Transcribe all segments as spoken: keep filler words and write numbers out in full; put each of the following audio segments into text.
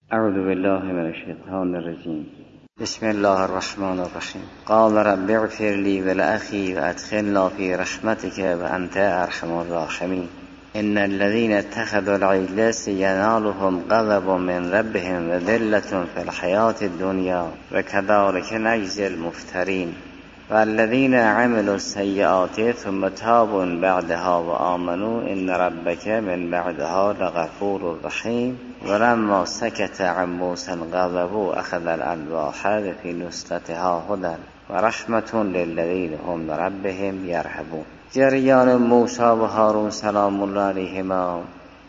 اعوذ بالله من الشیطان الرجیم. بسم الله الرحمن الرحیم. قال رب اغفر لی ولأخی وادخلنا فی رحمتک وانت ارحم الراحمین. ان الذين اتخذوا العجل سينالهم غضب من ربهم وذلة في الحياة الدنيا وكذلك نجزي المفترين. والذين عملوا السيئات ثم تابوا بعدها وآمنوا إن ربك من بعدها لغفور رحيم. ولما سكت عن موسى الغضب أخذ الألواح في نسختها هدى ورحمة للذين هم لربهم يرهبون. جریان موسی و هارون سلام الله علیهما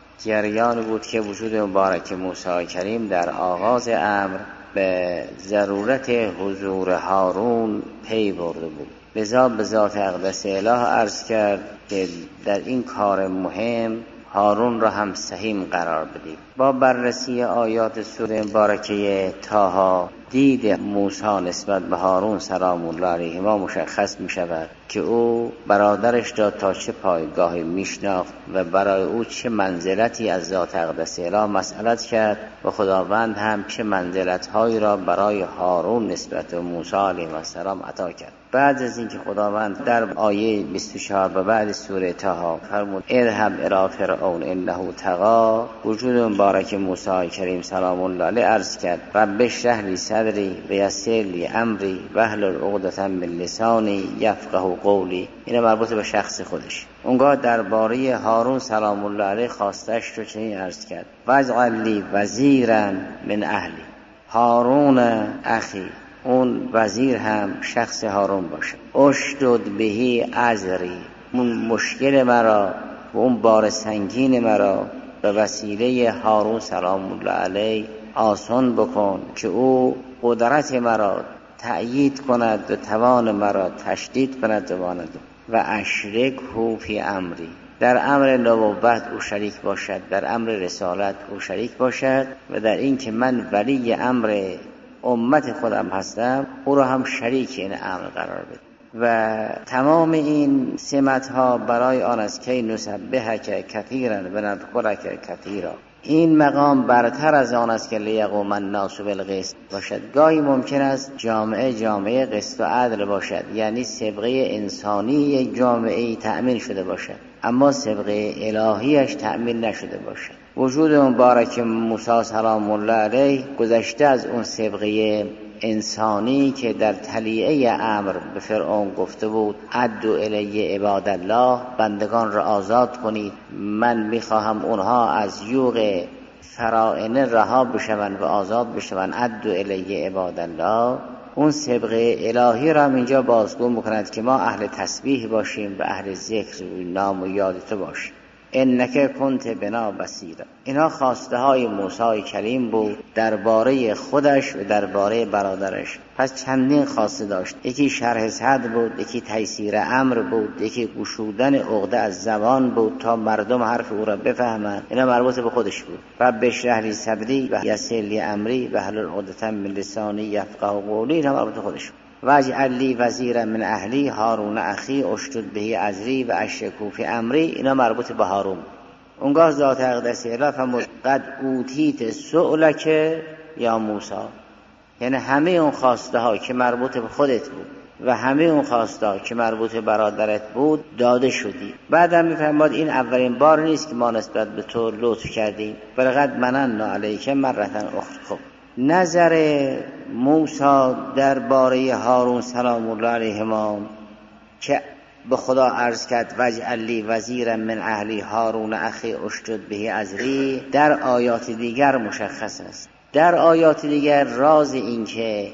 جریان بود که وجود مبارک موسی کریم در آغاز امر به ضرورت حضور هارون پی برده بود. لذا به ذات اقدس اله عرض کرد که در این کار مهم هارون را هم سهیم قرار بدید. با بررسی آیات سوره مبارکه طه دید موسی نسبت به هارون سلام الله علیهما مشخص می شود که او برادرش را تا چه پایگاهی میشناخت و برای او چه منزلتی از ذات اقدس اله مسئلت کرد و خداوند هم چه منزلت‌هایی را برای هارون نسبت به موسی علیه السلام عطا کرد. بعد از اینکه خداوند در آیه بیست و چهار و بعد سوره طه فرمود اذهب الی فرعون انه طغی، وجود مبارک موسی کریم سلام الله علیه عرض کرد رب اشرح لی صدری و یسر لی امری واحلل عقدة من لسانی یفقهوا قولی. این مربوط به شخص خودش. اونگاه درباره هارون سلام الله علیه خواستش رو چنین عرض کرد واجعل لی وزیرا من اهلی. هارون اخی، اون وزیر هم شخص هارون باشه. اشدد بهی ازری، اون مشکل مرا و اون بار سنگین مرا به وسیله هارون سلام الله علیه آسان بکن که او قدرت مرا تأیید کند و توان مرا تشدید کند و اشرک هو فی امری، در امر نبوت او شریک باشد، در امر رسالت او شریک باشد و در این که من ولی امر امت خودم هستم او را هم شریک این امر قرار بده. و تمام این سمت ها برای آن است که نسبحک کثیرا و نذکرک کثیرا. این مقام برتر از آن است که لیقوم الناس بالقسط باشد. گاهی ممکن است جامعه جامعه قسط و عدل باشد، یعنی سابقه انسانی یک جامعه تأمین شده باشد اما سابقه الهیش تأمین نشده باشد. وجود مبارک موسی سلام الله علیه گذشته از اون سابقه انسانی که در تلیعه امر به فرعون گفته بود عدو الی عباد الله، بندگان را آزاد کنید، من میخواهم اونها از یوغ فرائنه رها بشوند و آزاد بشوند، عدو الی عباد الله. اون سابقه الهی را اینجا بازگو میکند که ما اهل تسبیح باشیم و اهل ذکر نام و یاد تو باشیم. انک کنت بنا بصیرا. اینا خواسته های موسی کریم بود درباره خودش و درباره برادرش. پس چندین خواسته داشت. یکی شرح صدر بود، یکی تیسیر امر بود، یکی گشودن عقده از زبان بود تا مردم حرف او را بفهمند. اینا مربوط به خودش بود. رب اشرح لی صدری و یسر لی امری واحلل عقدة من لسانی یفقهوا قولی. اینا مربوط به خودش بود. واجعل لی وزیرا من اهلی هارون اخی اشدد بهی ازری و اشرکه فی امری. اینا مربوط به هارون. اونگاه ذات اقدس اله فرمود قد اوتیت سؤلک یا موسی، یعنی همه اون خواسته ها که مربوط به خودت بود و همه اون خواسته ها که مربوط به برادرت بود داده شدی. بعدم میفرماد این اولین بار نیست که ما نسبت به تو لطف کردیم، ولقد مننا علیک مرة اخرى. خب نظر موسی درباره هارون سلام الله علیهما که به خدا عرض کرد واجعل لی وزیرا من اهلی هارون اخی اشدد بهی ازری در آیات دیگر مشخص است. در آیات دیگر راز این که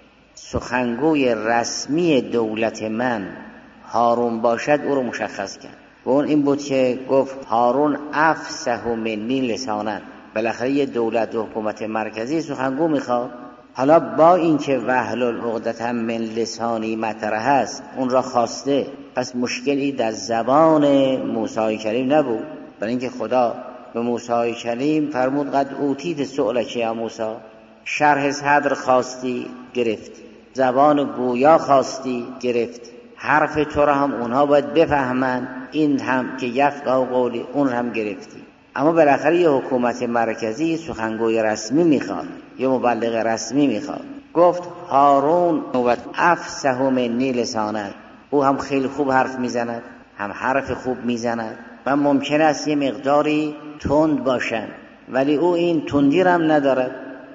سخنگوی رسمی دولت من هارون باشد او رو مشخص کرد و اون این بود که گفت هارون افصح منی لسانا. بالاخره یه دولت و حکومت مرکزی سخنگو میخواد. حالا با اینکه واحلل عقدة من لسانی مطرح هست اون را خواسته، پس مشکلی در زبان موسی کریم نبود، برای اینکه خدا به موسی کریم فرمود قد اوتیت سؤلک یا موسی. شرح صدر خواستی گرفت، زبان گویا خواستی گرفت، حرف تو را هم اونها باید بفهمن، این هم که یفقهوا قولی اون هم گرفتی. اما بالاخره یه حکومت مرکزی سخنگوی رسمی میخواد، یه مبلغ رسمی میخواد. گفت هارون نوبت افصح منی لسانا، او هم خیلی خوب حرف میزند، هم حرف خوب میزند و ممکن است یه مقداری تند باشن، ولی او این تندی هم ندارد.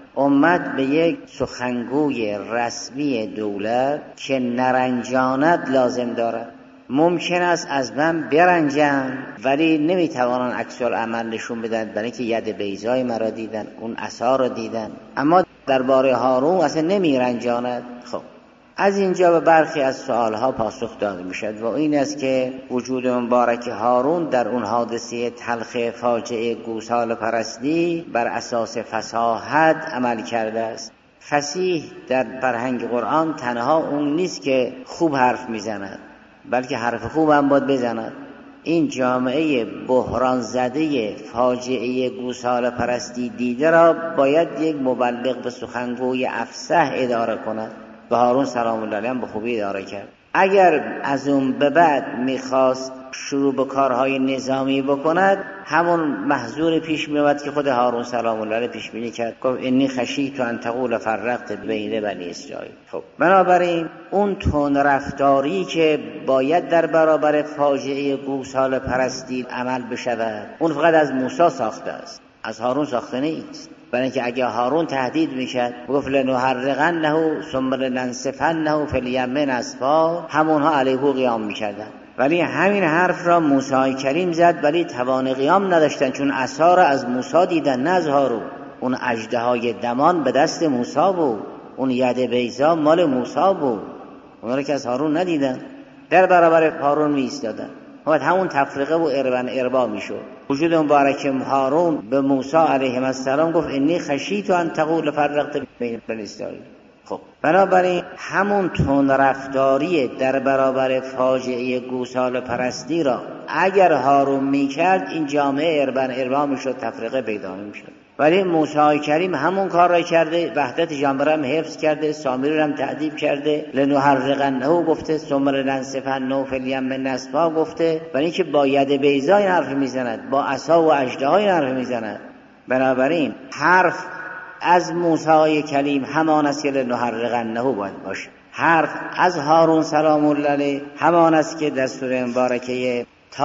امت به یک سخنگوی رسمی دولت که نرنجاند لازم دارد. ممکن است از من برنجن ولی نمیتوانن عکس العمل نشون بدن، برای اینکه ید بیضای مرا دیدن، اون عصا رو دیدن، اما درباره هارون اصلا نمیرنجاند. خب از اینجا به برخی از سوالها پاسخ داده میشد و این است که وجود مبارک هارون در اون حادثه تلخ فاجعه گوساله پرستی بر اساس فصاحت عمل کرده است. فصیح در فرهنگ قرآن تنها اون نیست که خوب حرف میزند، بلکه حرف خوب هم باید بزند. این جامعه بحران زده فاجعه گوساله پرستی دیده را باید یک مبلغ به سخنگوی افصح اداره کند و هارون سلام الله علیه هم به خوبی اداره کرد. اگر از اون به بعد میخواست شروع به کارهای نظامی بکند، همون محظور پیش میاد که خود هارون سلام الله علیه پیش بینی کرد، گفت انی خشیت ان تقول فرقت بین بنی اسرائیل. خب بنابراین اون تون رفتاری که باید در برابر فاجعه گوساله پرستی عمل بشود، اون فقط از موسی ساخته است، از هارون ساخته نیست. برای اینکه اگه هارون تهدید میکرد گفت لنحرقنه ثم لننسفنه فی الیم نسفا، همونها علیه قیام میکردن. ولی همین حرف را موسی کریم زد، ولی توان قیام نداشتن، چون عصا را از موسی دیدن نه از هارون. اون اژدهای دمان به دست موسی بود، اون ید بیضا مال موسی بود، اون را که از هارون ندیدن. در برابر هارون می ایستادن. وقت همون تفریقه و اربن اربا میشد. وجود مبارک هارون به موسی علیه السلام گفت انی خشیت ان تقول فرقت بین بنی اسرائیل. خب بنابراین همون تون رفتاری در برابر فاجعه گوساله پرستی را اگر هارون میکرد، این جامعه اربن اربا میشد، تفریقه پیدا نمیشد. ولی موسی کریم همون کار را کرده، وحدت جامعه هم حفظ کرده، سامری هم تعذیب کرده، لنحرقنه گفته، ثم لننسفنه فی الیم نسفا گفته، برای اینکه با ید بیضا این حرف میزند، با عصا و اژدها این حرف میزند. بنابراین حرف از موسی کلیم همان است که لنحرقنه باید باشه، حرف از هارون سلام الله علیه همان است که در سوره مبارکه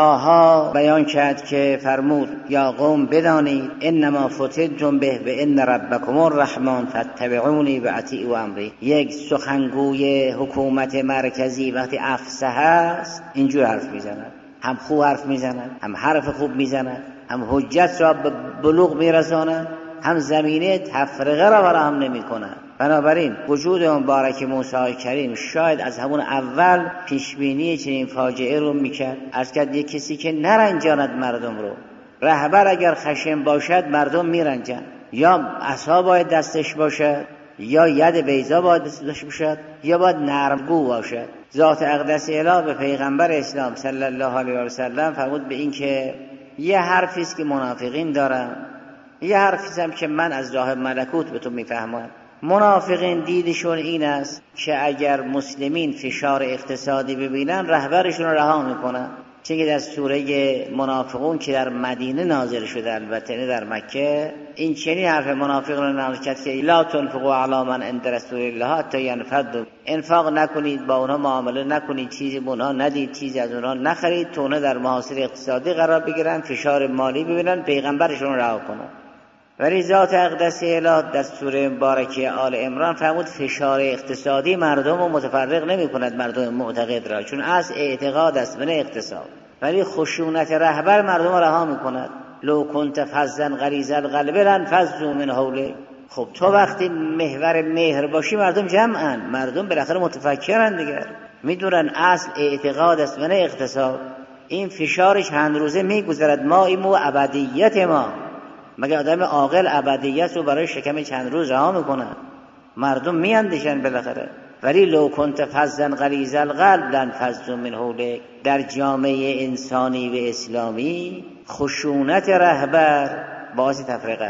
طه بیان کرد که فرمود یا قوم بدانید انما فتنتم به و ان ربکم الرحمن فاتبعونی و اطیعوا امری. یک سخنگوی حکومت مرکزی وقتی افصح است اینجور حرف میزند، هم خوب حرف میزند، هم حرف خوب میزند، هم حجت را به بلوغ میرساند، هم زمینه تفرقه را فراهم نمی‌کند. بنابراین وجود مبارک موسی کریم شاید از همون اول پیشبینی چنین فاجعه رو میکرد. عرض کرد یک کسی که نرنجاند مردم رو، رهبر اگر خشن باشد مردم میرنجن، یا عصا باید دستش باشد، یا ید بیضا باید دستش باشد، یا باید نرمگو باشد. ذات اقدس الهی به پیغمبر اسلام صلی الله علیه و سلم فرمود به این که یه حرفی است که منافقین دارن، یه حرفی هم که من از راه ملکوت به تو میفهمم. منافقین دیدشون این است که اگر مسلمین فشار اقتصادی ببینن رهبرشون رو رها میکنن. چون که در سوره منافقون که در مدینه نازل شده، البته در مکه، این چنین حرف منافقین رو نازل کرد که لا تنفقوا علی من عند رسول الله حتی ينفضوا، انفاق نکنید، با اونها معامله نکنید، چیزی به اونها ندید، چیزی از اونها نخرید، تا اونها در محاصره اقتصادی قرار بگیرن، فشار مالی ببینن، پیغمبرشون رو رها کنن. ولی ذات اقدس الهی در سوره مبارکه آل عمران فرمود فشار اقتصادی مردم رو متفرق نمی کند، مردم معتقد را، چون از اعتقاد است و نه اقتصاد. ولی خشونت رهبر مردم را رها می کند. لو کنت فظا غلیظ القلب لانفضوا من حولک. خب تو وقتی محور مهر باشی مردم جمعن، مردم بالاخره متفکرن دیگر، میدونن اصل اعتقاد است و نه اقتصاد. این فشار چند روزه میگذرد، ما ایمو ابدیت ما، مگه آدم عاقل ابدیت رو برای شکم چند روز رها میکنه؟ مردم میاندیشن بالاخره. ولی لو کنت فظا غلیظ القلب لانفضوا من حولک. در جامعه انسانی و اسلامی خشونت رهبر باعث تفرقه است.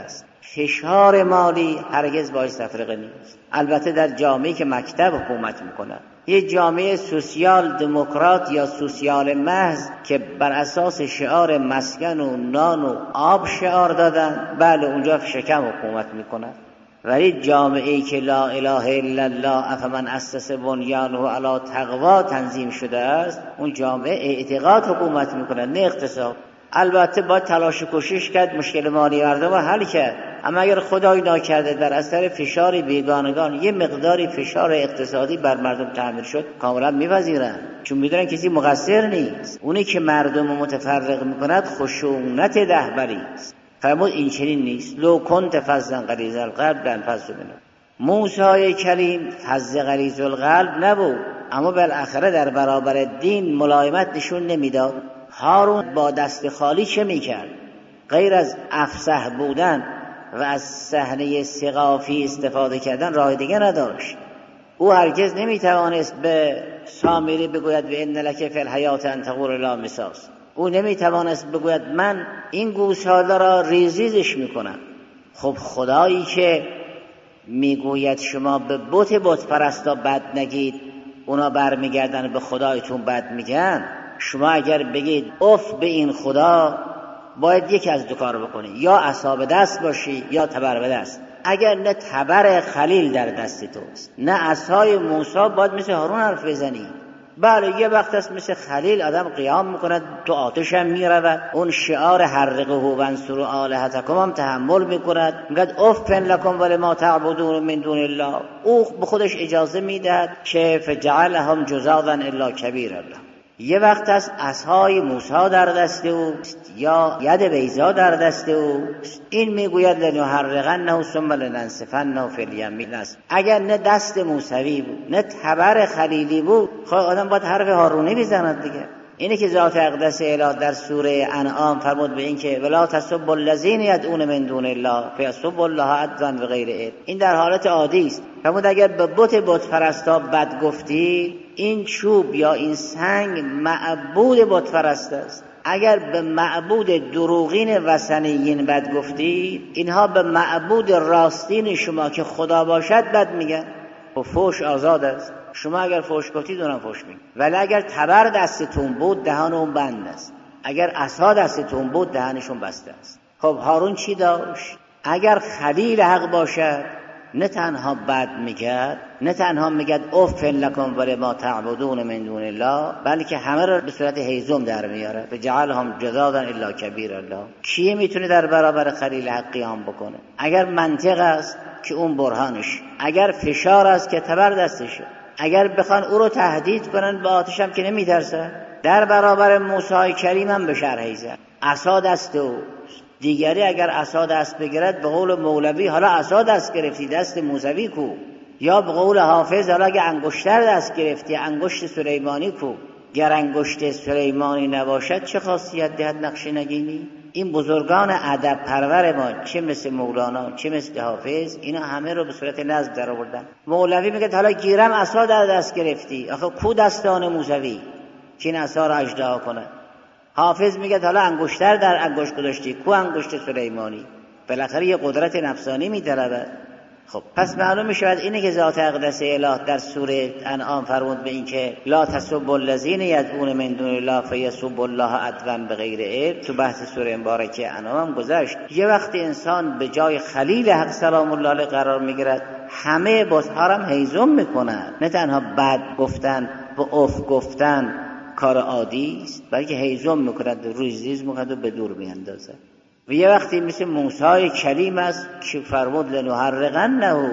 فشار مالی هرگز باعث تفرقه نیست. البته در جامعه‌ای که مکتب حکومت میکنه، یه جامعه سوسیال دموکرات یا سوسیال محض که بر اساس شعار مسکن و نان و آب شعار دادن، بله اونجا شکم حکومت میکنه. ولی جامعه‌ای که لا اله الا الله افمن اسس بنیانه علی تقوا تنظیم شده است، اون جامعه اعتقاد حکومت میکنه نه اقتصاد. البته با تلاش و کوشش کرد مشکل مالی مردم رو حل کرد، اما اگر خدای ناکرده در اثر فشار بیگانگان یه مقداری فشار اقتصادی بر مردم تعمیر شد، کاملا میپذیرن، چون میدونن کسی مقصر نیست. اونی که مردم رو متفرق میکند خشونت رهبری است. فرمود این چنین نیست. لو کنت فظا غلیظ القلب لانفضوا منه. موسی کلیم فظ غلیظ القلب نبود، اما بالاخره در برابر دین ملایمت نشون نمیداد. هارون با دست خالی چه میکرد؟ غیر از افصح بودن و از صحنه ثقافی استفاده کردن راه دیگه نداشت. او هرگز نمیتوانست به سامری بگوید و ان لک فی الحیات ان تقول لا مساس. او نمیتوانست بگوید من این گوساله را ریزیزش میکنم. خب خدایی که میگوید شما به بت بت پرستا بد نگید، اونا برمیگردن به خدایتون بد میگن، شما اگر بگید اف به این خدا، باید یکی از دو کار بکنی، یا عصا دست باشی یا تبر به دست. اگر نه تبر خلیل در دست توست نه عصای موسی، باید مثل هارون حرف بزنی. بله یه وقت است مثل خلیل آدم قیام میکند، تو آتش هم میرود، اون شعار حرقه و وانصروا آلهتکم هم تحمل میکند، میگد افن لکم ولما تعبدون من دون الله. او به خودش اجازه میدهد که فجعلهم جزاذا الا کبیر الله. یه وقت است عصای موسی در دست اوست یا ید بیضا در دست اوست. این میگوید لنحرقنه ثم لننسفنه فی الیمین است. اگر نه دست موسوی بود نه تبر خلیلی بود، خب آدم باید حرف هارونی بزند دیگه. اینه که ذات اقدس الهی در سوره انعام فرمود به این که ولا تسبوا الذین یدعون من دون الله فیسبوا الله عدوا بغیر علم. این در حالت عادی است. فرمود اگر به بت بت پرستا بد گفتی، این چوب یا این سنگ معبود بت پرست است. اگر به معبود دروغین وثنیین بد گفتی، اینها به معبود راستین شما که خدا باشد بد میگن. و فوش آزاد است. شما اگر فوش گفتید اونم فوش میگن. ولی اگر تبر دستتون بود دهان اون بند است، اگر عصا دستتون بود دهنشون بسته است. خب هارون چی داشت؟ اگر خلیل حق باشد نه تنها بد میگد، نه تنها میگد اف لکم ولما تعبدون من دون الله، بلکه همه را به صورت هیزم در میاره. فجعلهم جزاذا الا کبیر الله. کی میتونه در برابر خلیل حق قیام بکنه؟ اگر منطق است که اون برهانش، اگر فشار است که تبر دستشه، اگر بخوان او رو تهدید کنن به آتش هم که نمیترسه. در برابر موسی کریم هم به شرحی زد، عصا دست او. دیگری اگر عصا دست بگیرد به قول مولوی حالا عصا دست گرفتی دست موسوی کو، یا به قول حافظ حالا اگر انگشتر دست گرفتی انگشت سلیمانی کو. گر انگشت سلیمانی نباشد چه خاصیت دهد نقش نگینی؟ این بزرگان ادب پرور ما، چه مثل مولانا چه مثل حافظ، اینا همه رو به صورت نظم در آوردن. مولوی میگه حالا گیرم عصا در دست گرفتی، آخه کو دستان موسوی که این عصا را اژدها کنه؟ حافظ میگه حالا انگشتر در انگشت گذاشتی، کو انگشت سلیمانی؟ بالاخره یه قدرت نفسانی میطلبه. خب پس معلوم میشود اینه که ذات اقدس الهی در سوره انعام فرمود به این که لا تسبوا الذین یدعون من دون الله فیسبوا الله عدوا بغیر علم. تو بحث سوره مبارکه انعام هم گذشت. یه وقتی انسان به جای خلیل حق سلام الله علیه قرار میگیرد، همه بت‌ها هم هیزم میکنن. نه تنها بد گفتن و اف گفتن کار عادی است، بلکه هیزم میکند، ریزیز میکند و به دور میاندازد. و یه وقتی مثل موسی کلیم است که فرمود لنحرقنه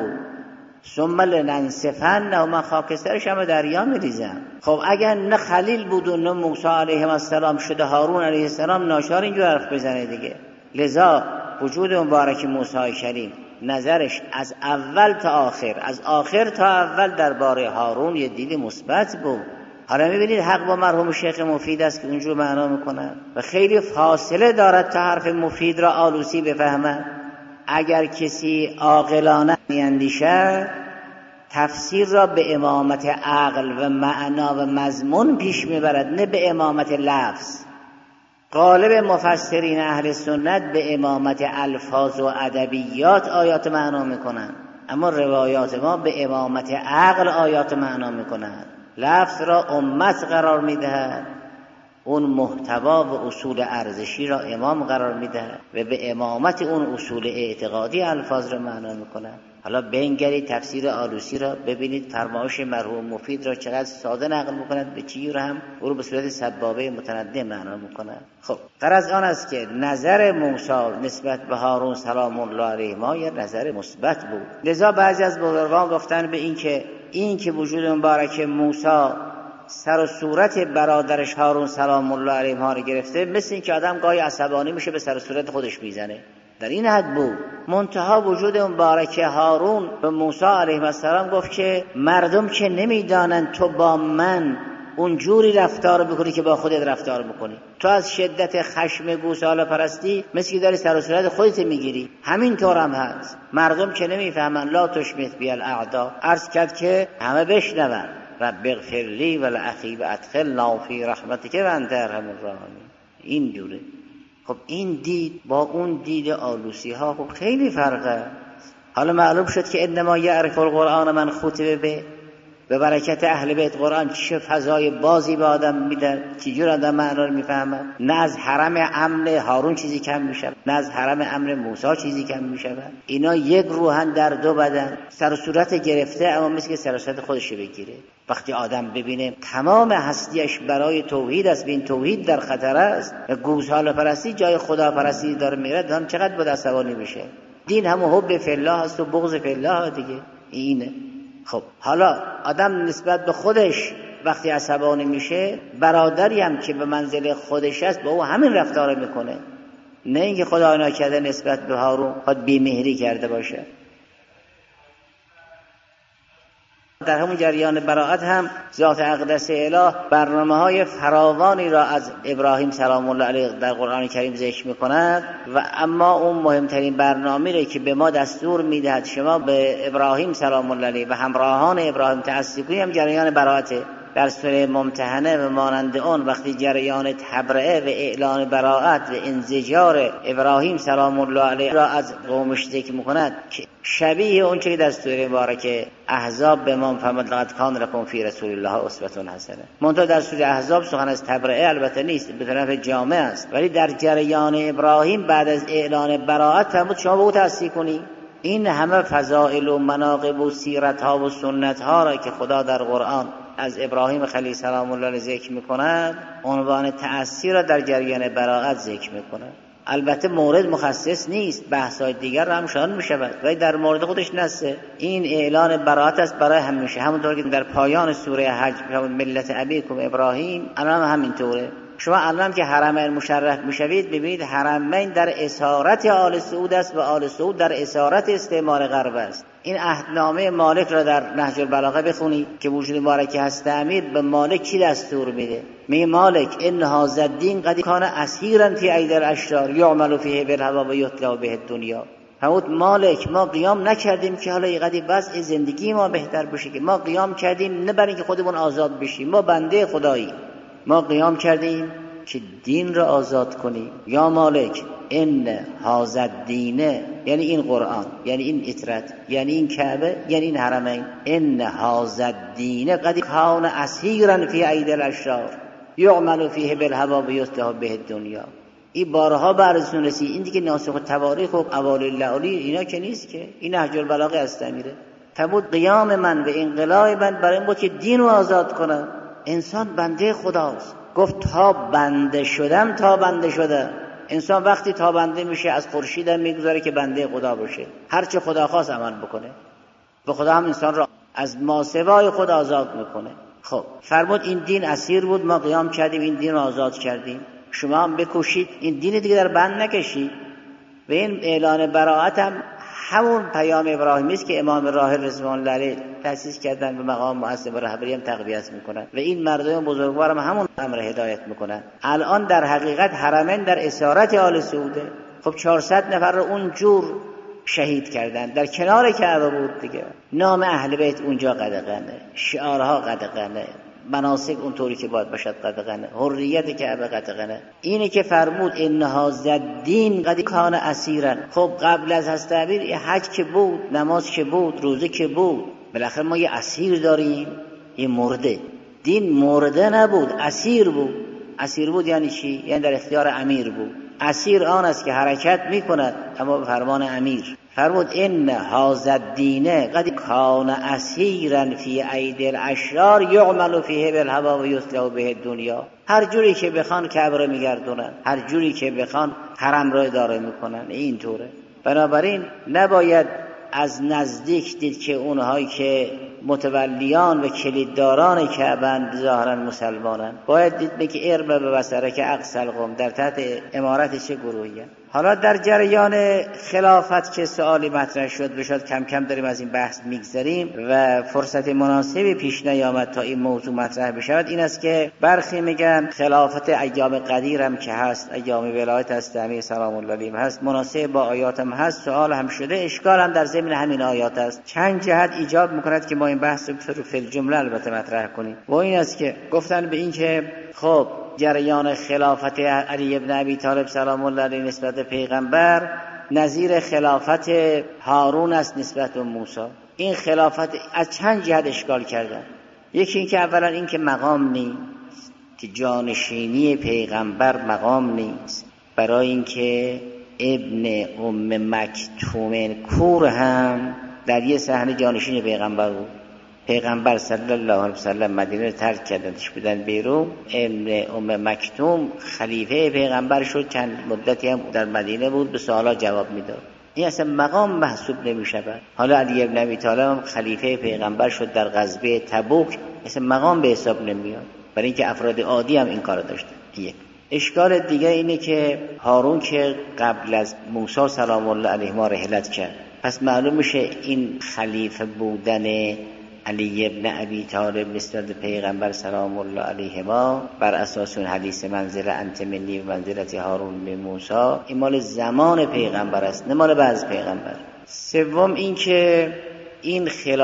ثم لننسفنه، من خاکسترش هم دریا میریزم. خب اگر نه خلیل بود و نه موسی علیه السلام شده هارون علیه السلام ناچار اینجور حرف بزنه دیگه. لذا وجود مبارک موسی کلیم نظرش از اول تا آخر، از آخر تا اول درباره هارون یه دید مثبت بود. حالا میبینید حق با مرحوم شیخ مفید است که اونجور معنا میکنه و خیلی فاصله دارد تا حرف مفید را آلوسی بفهمد. اگر کسی عاقلانه میاندیشه تفسیر را به امامت عقل و معنا و مضمون پیش میبرد، نه به امامت لفظ. غالب مفسرین اهل سنت به امامت الفاظ و ادبیات آیات معنا میکنن، اما روایات ما به امامت عقل آیات معنا میکنن. لفظ را امت قرار میدهد، اون محتوا و اصول ارزشی را امام قرار میدهد و به امامت اون اصول اعتقادی الفاظ را معنا میکنن. حالا بنگرید تفسیر آلوسی را ببینید، فرمایش مرحوم مفید را چقدر ساده نقل میکنند، به چی را هم او رو به صورت سبابه متنده معنا میکنند. خب غرض آن است که نظر موسی نسبت به هارون سلام الله علیهما یه نظر مثبت بود. لذا بعضی از بزرگان گفتن به این که این که وجود مبارک موسی سر و صورت برادرش هارون سلام الله علیهما رو گرفته، مثل این که آدم گاهی عصبانی میشه به سر و صورت خودش میزنه، در این حد بود. منتها وجود مبارک هارون به موسی علیه السلام گفت که مردم که نمیدانند تو با من اونجوری رفتار بکنی که با خودت رفتار بکنی، تو از شدت خشم گوساله پرستی مثل که داری سر و صورت خودت میگیری، همین طور هم هست. مردم که نمیفهمن لا تشمت بی الاعدا، عرض کرد که همه بشنون رب اغفر لی و لاخی و ادخلنا فی رحمتک و انت ارحم الراحمین. این جوره. خب این دید با اون دید آلوسی ها خب خیلی فرقه. حالا معلوم شد که انما یعرف القرآن من خطبه به به برکت اهل بیت قرآن چه فضای بازی به آدم میدن، چجور آدم معنا رو میفهمه. نه از حرم امن هارون چیزی کم میشه، نه از حرم امن موسی چیزی کم میشه. اینا یک روحن در دو بدن، سر و صورت گرفته، اما مثل که سر و صورت خودش بگیره. وقتی آدم ببینه تمام هستیش برای توحید است، بین توحید در خطر است و گوساله پرستی جای خدا پرستی داره میره، دام چقدر بود عصبانی میشه. دین همون حب فی الله است و بغض فی الله دیگه. اینه. خب حالا آدم نسبت به خودش وقتی عصبانی میشه، برادری هم که به منزل خودش است با او همین رفتار میکنه، نه اینکه خدا ناکرده نسبت به هارون خود بی‌مهری کرده باشه. در همون جریان براءت هم ذات اقدس اله برنامه های فراوانی را از ابراهیم سلام الله علیه در قرآن کریم ذکر میکند و اما اون مهمترین برنامه را که به ما دستور میدهد شما به ابراهیم سلام الله علیه و همراهان ابراهیم تأسی کنید هم جریان براءته. در سوره ممتحنه و مانند اون وقتی جریان تبرئه و اعلان براءت و انزجار ابراهیم سلام الله علیه را از قومش ذکر میکند که شبیه اون چه در سوره مبارکه احزاب به ما فهمد لقد کان لکم فی رسول الله اسوه حسنه. منتها در سوره احزاب سخن از تبرئه البته نیست، به طرف جامع است، ولی در جریان ابراهیم بعد از اعلان براءت فرمود شما به او تأسی کنی. این همه فضائل و مناقب و سیرت ها و سنت ها را که خدا در قرآن از ابراهیم خلیل سلام الله ذکر میکند، عنوان تأثیر را در جریان براءت ذکر میکند. البته مورد مخصص نیست، بحث‌های دیگر را هم شامل میشود، ولی در مورد خودش نسه این اعلان براءت است برای همیشه. همونطور که در پایان سوره حج میگه ملت ابیکم ابراهیم، الان هم همینطوره. شما الان که حرمین مشرف میشوید ببینید حرمین در اسارت آل سعود است و آل سعود در اسارت استعمار غرب است. این عهدنامه مالک را در نهج البلاغه بخونید که وجود مبارک هست امیر به مالک چی دستور میده. می مالک ان هذا الدین قد کان اسیرا فی اید الاشرار یعمل فیه بالهوا و یتلا به الدنیا. فرمود مالک ما قیام نکردیم که حالا یقدی وضع زندگی ما بهتر بشه، که ما قیام کردیم نه برای اینکه خودمون آزاد بشیم، ما بنده خداییم، ما قیام کردیم که دین را آزاد کنیم. یا مالک ان هذا الدین، یعنی این قرآن، یعنی این اطرت، یعنی این کعبه، یعنی این حرمین. ان هذا الدین قد کان اسیرا فی اید الاشرار یعمل فیه بالهوا و یتلا به الدنیا. این بارها براتون رسید. این دیگه ناسخ تواریخ و اقوال الاولی اینا که نیست، که این نهج البلاغه است میره. فرمود قیام من و انقلاب من برای این بود که دین رو آزاد کنم. انسان بنده خداست. گفت تا بنده شدم تا بنده شدم. انسان وقتی تا بنده میشه از خورشید هم میگذاره که بنده خدا باشه، هر چه خدا خواست عمل بکنه و خدا هم انسان را از ماسوای خود آزاد میکنه. خب فرمود این دین اسیر بود، ما قیام کردیم این دین رو آزاد کردیم، شما هم بکشید این دین دیگه در بند نکشید. و این اعلان براءت هم همون پیام ابراهیمی است که امام راحل رضوان الله علیه تأسیس کردن و مقام مؤسس و رهبری هم تقویت میکنن و این مردم بزرگوار هم همون امر هدایت میکنن. الان در حقیقت حرمین در اسارت آل سعوده. خب چهارصد نفر رو اون جور شهید کردن، در کنار کعبه بود دیگه. نام اهل بیت اونجا قدغنه، شعارها قدغنه، مناسک اونطوری که باید باشد قطعاً، حریت کعبه قطعاً. اینی که فرمود انها زدین قد کان اسیرا. خب قبل از حضرت امیر حج که بود، نماز که بود، روزه که بود، بالاخره ما یه اسیر داریم، یه مرده. دین مرده نبود، اسیر بود. اسیر بود یعنی چی؟ یعنی در اختیار امیر بود. اسیر آن است که حرکت میکند اما به فرمان امیر. فرمود ان هذا الدین قد کان اسیرا فی ایدی الاشرار یعمل فیه بالهوا و یصلح به الدنیا. هر جوری که بخوان کعبه رو میگردونن، هر جوری که بخوان حرم رو اداره میکنن، این طوره. بنابراین نباید از نزدیک دید که اونهایی که متولیان و کلیدداران کعبه ظاهرا مسلمانن، باید دید به که ارم به بصره که اقصل قوم در تحت امارت چه گروهی. حالا در جریان خلافت که سوالی مطرح شد، بشد کم کم داریم از این بحث میگذریم و فرصت مناسبی پیش نیامد تا این موضوع مطرح بشود. این است که برخی میگن خلافت ایام قدیر هم که هست، ایام ولایت است امیر سلام الله علیه هست، مناسب با آیات هم هست، سوال هم شده، اشکال هم در ضمن همین آیات است. چند جهت ایجاب میکند که ما این بحث رو فی الجمله البته مطرح کنیم. و این است که گفتن به این که خب جریان خلافت علی ابن ابی طالب سلام الله علیه نسبت به پیغمبر نظیر خلافت هارون است نسبت به موسی. این خلافت از چند جهت اشکال کردن. یکی این که اولا این که مقام نیست، که جانشینی پیغمبر مقام نیست، برای اینکه ابن ام مکتوم کور هم در یه صحنه جانشین پیغمبر بود. پیغمبر صلی الله علیه وسلم مدینه رو ترک کردنش بدن بیرون، ابن ام مکتوم خلیفه پیغمبر شد، چند مدتی هم در مدینه بود، به سوالا جواب میداد. این اصلا مقام محسوب نمیشود. حالا علی ابن ابی طالب هم خلیفه پیغمبر شد در غزوه تبوک، اصلا مقام به حساب نمیاد، برای اینکه افراد عادی هم این کارو داشتن. یک اشکال دیگه اینه که هارون که قبل از موسی سلام الله علیه ما رحلت کرد، پس معلوم میشه این خلیفه بودن علی ابن ابی طالب نسبت به پیغمبر سلام الله علیه ما بر اساس اون حدیث منزله انت منی و منزلت هارون به موسی، این مال زمان پیغمبر است، نه مال بعد پیغمبر. سوم این که این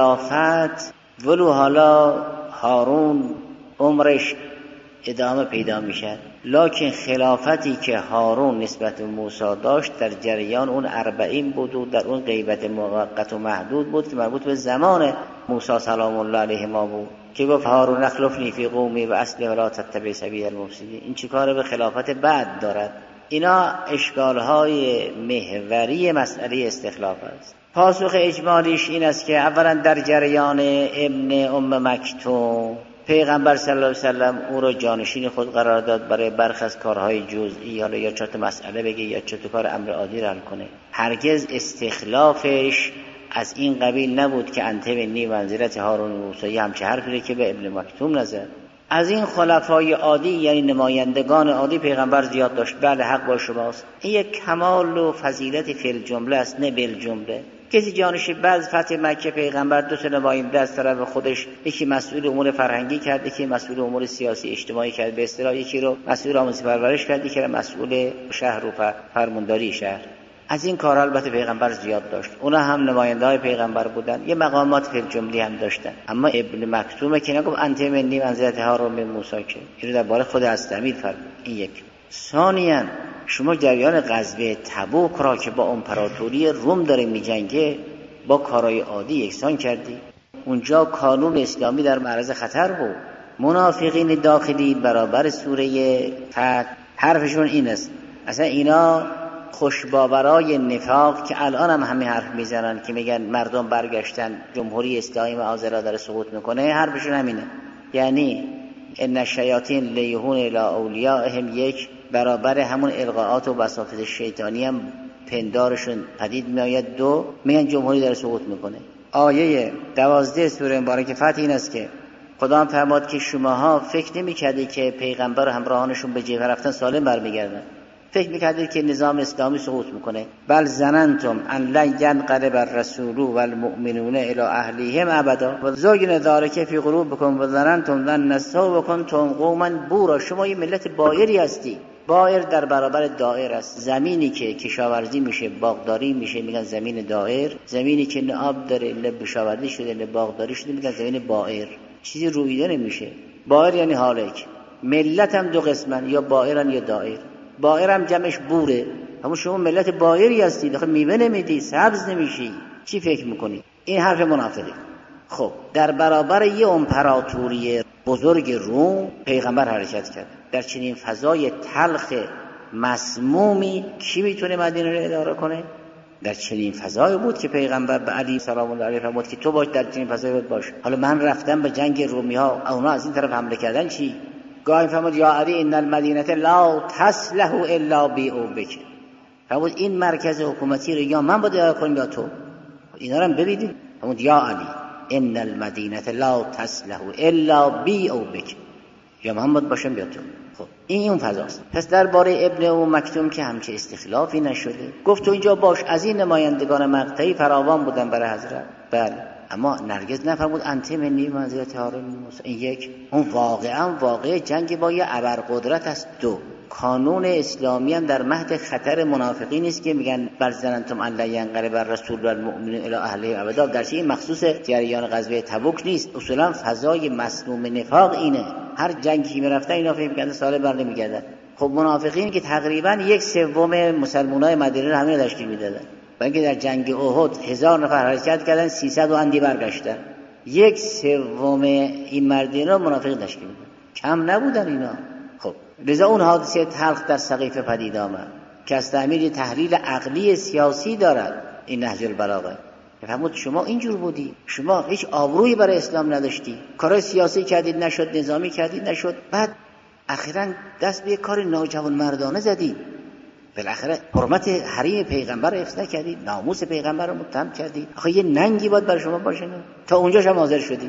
خلافت ولو حالا هارون عمرش ادامه پیدا میشد، لکن خلافتی که هارون نسبت به موسی داشت در جریان اون اربعین بود و در اون غیبت موقت و محدود بود که مربوط به زمان موسی سلام الله علیه ما بود که گفت هارون اخلفنی فی قومی و اصلح ولا تتبع سبیل المفسدین. این چیکار به خلافت بعد دارد؟ اینا اشکالهای محوری مسئله استخلاف است. پاسخ اجمالیش این است که اولا در جریان ابن ام مکتوم پیغمبر صلی الله علیه وسلم او را جانشین خود قرار داد برای برخی از کارهای جزئی، حالا یا چه مسئله بگه یا چه کار امر عادی را حل کنه. هرگز استخلافش از این قبیل نبود که انت منی منزلت هارون و موسی، همچه حرفی که به ابن مکتوم نزد. از این خلفای عادی یعنی نمایندگان عادی پیغمبر زیاد داشت. بله حق با شماست، این یک کمال و فضیلت فی الجمله است نه بالجمله. کسی جانشین بعد فتح مکه پیغمبر دو تا نماینده از طرف خودش، یکی مسئول امور فرهنگی کرد، یکی مسئول امور سیاسی اجتماعی کرد، به اصطلاح یکی رو مسئول آموزش پرورش کرد، یکی رو مسئول شهر و فرمانداری شهر. از این کارها البته پیغمبر زیاد داشت، اونا هم نماینده های پیغمبر بودن، یه مقامات فی الجمله هم داشتن. اما ابن مکتوم که نگفت انت منی منزلت هارون به موسی، که اینو درباره خود از امیر فرمود. این یک. ثانیاً شما جریان غزوه تبوک را که با امپراتوری روم داره میجنگه با کارهای عادی یکسان کردی. اونجا قانون اسلامی در معرض خطر بود. منافقین داخلی برابر سوره فتح حرفشون این است، اصلا اینا خوشباورای نفاق که الان هم همه حرف میزنن که میگن مردم برگشتن جمهوری اسلامی معاذالله داره سقوط میکنه، حرفشون همینه. یعنی ان الشیاطین لیهون الی اولیائهم، یک برابر همون القاءات و بساطات شیطانی هم پندارشون پدید میآید. دو میگن جمهوری داره سقوط میکنه. آیه دوازده سوره مبارکه فتح این است که خدا هم فرمود که شماها فکر نمی‌کردید که پیغمبر و همراهانشون به جبهه رفتن سالم برمیگردن، فکر می‌کردید که نظام اسلامی سقوط میکنه. بل ظننتم ان لن ينقلب الرسول والمؤمنون الى اهلیهم ابدا وزین ذلک فی قلوبکم وظننتم ان سوءکم قوما بورا. شما یه ملت بائری هستی. بائر در برابر دائر است. زمینی که کشاورزی میشه باغداری میشه میگن زمین دائر، زمینی که نه آب داره نه کشاورزی شده نه باغداری شده میگن زمین بائر. چیزی رویده نمیشه. بائر یعنی هالک. ملت هم دو قسمن، یا بائرن یا دائر. بائر هم جمعش بوره. همون شما ملت بائری هستید، آخه میوه نمیدی، سبز نمیشی، چی فکر میکنی؟ این حرف منافقه. خب در برابر یه امپراتوری بزرگ روم پیغمبر حرکت کرد. در چنین فضای تلخ مسمومی کی میتونه مدینه رو اداره کنه؟ در چنین فضای بود که پیغمبر به علی سلام الله علیه فرمود که تو باش در چنین فضای باش. حالا من رفتم به جنگ رومی ها، اونا از این طرف حمله کردن، چی؟ گاهی فرمود یا علی ان المدینه لا تصلح الا بی او بک. فرمود این مرکز حکومتی رو یا من باید اداره کنم یا تو. اینا رو هم ببینید. فرمود یا علی ان المدینه لا تصلح الا بی او بک، یا من باید باشم یا تو. خب این اون فضاست. پس درباره ابن ام مکتوم که همچه استخلافی نشده، گفت تو اینجا باش. از این نمایندگان مقطعی فراوان بودن برای حضرت، بله، اما نرگس نفرمود انت منی منزلت هارون موسی. این یک. اون واقعا واقع جنگ با یه ابرقدرت است. دو، قانون اسلامی هم در مهد خطر منافقین نیست که میگن بر زننتم الله ینقلب بر رسول و المؤمنین الی اهله ابدا. درچه این مخصوص جریان غزوه تبوک نیست. اصولا فضای مسموم نفاق اینه. هر جنگی که میرفتن اینا فکر می‌کردن سال بر نمی‌گردن. خب منافقین که تقریبا یک سوم مسلمانای مدینه رو همین تشکیل میدادن، با اینکه در جنگ احد هزار نفر حرکت کردن، سیصد و اندی برگشتن. یک سوم این مدینه رو منافق تشکیل میدادن، کم نبودن اینا. خب لذا اون حادثه تلخ در سقیفه پدید آمد که از تعمیر تحلیل عقلی سیاسی دارد. این نهج البلاغه. فرمود شما اینجور بودی، شما هیچ آبرویی برای اسلام نداشتی، کارهای سیاسی کردید نشد، نظامی کردید نشد، بعد اخیراً دست به کار ناجوان مردانه زدید، بالاخره حرمت حریم پیغمبر رو حفظ نکردید، ناموس پیغمبر رو متهم کردید. آخه یه ننگی باید برای شما باشه نه؟ تا اونجاش هم حاضر شدی.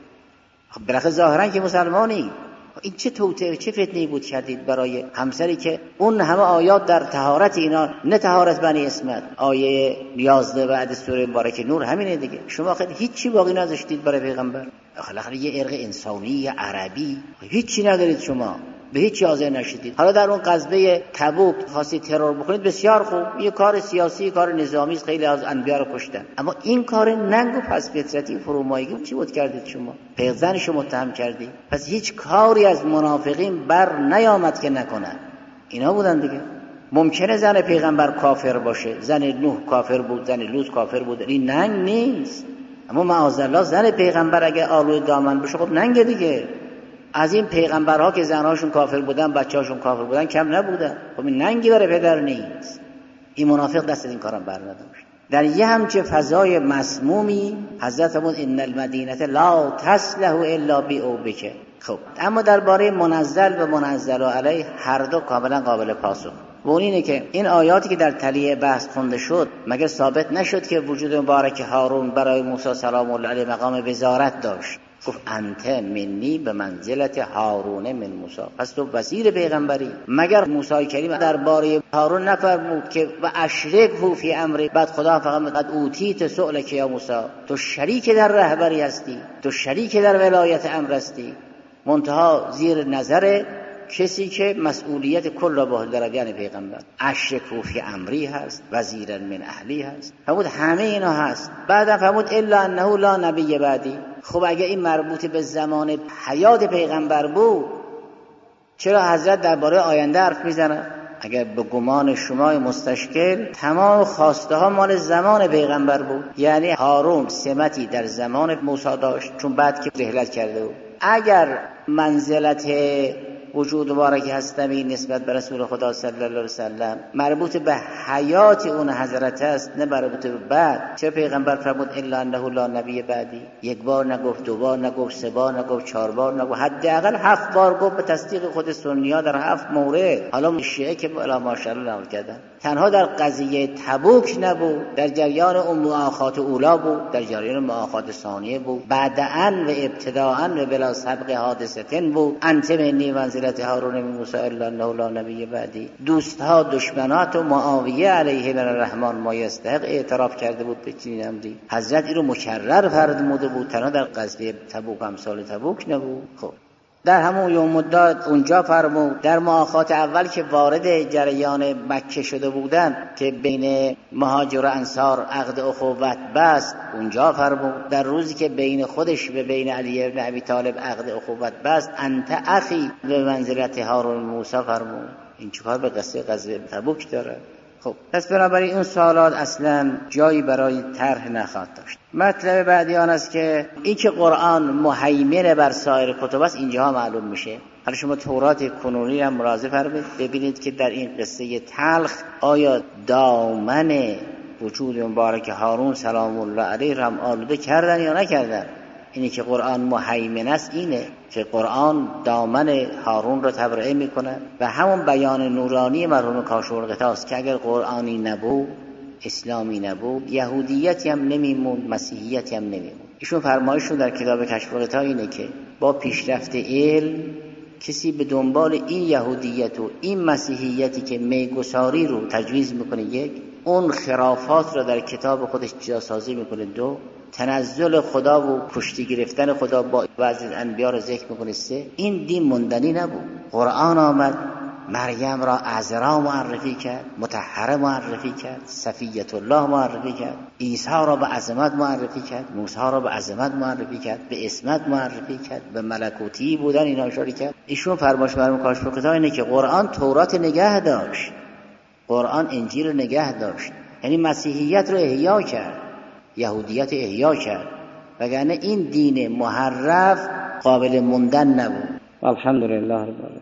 خب بالاخره ظاهراً که مسلمانی. این چه توطئه، چه فتنه‌ای بود کردید برای همسری که اون همه آیات در طهارت اینا، نه طهارت بنی اسمت، آیه یازده بعد سوره مبارکه نور همینه دیگه. شما خیلی هیچی باقی نذاشتید برای پیغمبر. بالاخره یه ارق انسانی عربی هیچی ندارید، شما به هیچ حاضر نشدید. حالا در اون غزوه تبوک خواستید ترور بکنید، بسیار خوب، یه کار سیاسی، کار نظامی، خیلی از انبیا رو کشتن. اما این کار ننگ و پس فطرتی فرومایگی چی بود کردید شما؟ پیغمبرشو متهم کردید. پس هیچ کاری از منافقین بر نیامد که نکنن. اینا بودن دیگه. ممکنه زن پیغمبر کافر باشه، زن نوح کافر بود، زن لوط کافر بود، این ننگ نیست. اما معاذالله زن پیغمبر اگه آلوی دامن بشه، خب ننگ دیگه. از این پیغمبرها که زنهاشون کافر بودن، بچه‌هاشون کافر بودن، کم نبودن. خب این ننگی برای پدر نیست. این منافق دست این کارم برنداشت. در یه همچه فضای مسمومی حضرت فرمود ان المدینه لا تصلح الا بی او بک. خب اما درباره منزل و منزل علیه هر دو کاملا قابل پاسخ. و اون اینه که این آیاتی که در تلیه بحث خونده شد، مگر ثابت نشد که وجود مبارک هارون برای موسی سلام الله علیه مقام وزارت داشت؟ گفت انت منی به منزلت هارون من موسی. پس تو وزیر پیغمبری. مگر موسی کریم درباره هارون نفرمود که و اشرکه فی امری؟ بعد خدا فقط قد اوتیت سؤلک یا موسی، تو شریک در رهبری هستی، تو شریک در ولایت امر هستی، منتها زیر نظر کسی که مسئولیت کل را به عهده دارد، یعنی پیغمبر. اشرکه فی امری هست، وزیرا من اهلی هست. فرمود همه اینا هست. بعد فرمود الا انه لا نبی بعدی. خب اگه این مربوط به زمان حیات پیغمبر بود، چرا حضرت درباره آینده حرف میزنه؟ اگر به گمان شما مستشکل، تمام خواسته ها مال زمان پیغمبر بود. یعنی هارون سمتی در زمان موسی داشت، چون بعد که رحلت کرده بود. اگر منزلت وجود مبارک هستمی نسبت به رسول خدا صلی الله علیه وسلم مربوط به حیات اون حضرت است، نه مربوط به بعد. چه پیغمبر فرمود الا انه لا نبی بعدی؟ یک بار نگفت، دو بار نگفت، سه بار نگفت، چهار بار نگفت، حداقل هفت بار گفت به تصدیق خود سنی‌ها در هفت مورد. حالا شیعه که الا ماشاءالله نقل کردن. تنها در قضیه تبوک نبود، در جریان اون مؤاخات اولا بود، در جریان مؤاخات ثانیه بود، بعداً و ابتداءً و بلا سبق حادثتن بود. انت منی منزلت هارون من موسی الا انه لا نبی بعدی. دوستها دشمنات و معاویه علیه من الرحمن ما یستحق اعتراف کرده بود به چنین امری. حضرت این رو مکرر فرموده بود، تنها در قضیه تبوک امثال تبوک نبود. خب در همون یوم الداد اونجا فرمود. در مؤاخات اول که وارد جریان مکه شده بودن که بین مهاجر و انصار عقد اخوت بست اونجا فرمود. در روزی که بین خودش به بین علی بن ابی طالب عقد اخوت بست انت اخی به منزلت هارون موسی فرمود. این چیکار به قصه غزوه تبوک داره؟ خب پس بنابراین اون سوالات اصلا جایی برای طرح نخواهد داشت. مطلب بعدی آن است که این که قرآن مهیمن بر سایر کتب است اینجا معلوم میشه. حالا شما تورات کنونی هم مراجعه فرمایید ببینید که در این قصه تلخ آیا دامن وجود مبارک هارون سلام الله علیه را آلوده کردن یا نکردن. اینی که قرآن مهیمن است اینه که قرآن دامن هارون را تبرئه میکنه و همون بیان نورانی مرحوم کاشورقطا است که اگر قرآنی نبود، اسلامی نبود، یهودیتی هم نمیمون، مسیحیتی هم نمیمون. ایشون فرمایشون در کتاب کاشورقطا اینه که با پیشرفت علم کسی به دنبال این یهودیت و این مسیحیتی که میگساری رو تجویز میکنه، یک، اون خرافات را در کتاب خودش جاسازی میکنه، دو، تنزل خدا و کشتی گرفتن خدا با بعضی انبیا را ذکر میکنه، سه، این دین موندنی نبود. قرآن آمد مریم را عذرا معرفی کرد، مطهره معرفی کرد، صفیة الله معرفی کرد، عیسی را به عظمت معرفی کرد، موسی را به عظمت معرفی کرد، به اسمت معرفی کرد، به ملکوتی بودن اینا اشاره کرد. ایشون فرمایش مرحوم کاشف‌الغطا اینه که قرآن تورات نگه داشت، قرآن انجیل نگه داشت، یعنی مسیحیت رو احیا کرد، یهودیت احیا کرد، وگرنه این دین محرف قابل موندن نبود. الحمدلله رب العالمین.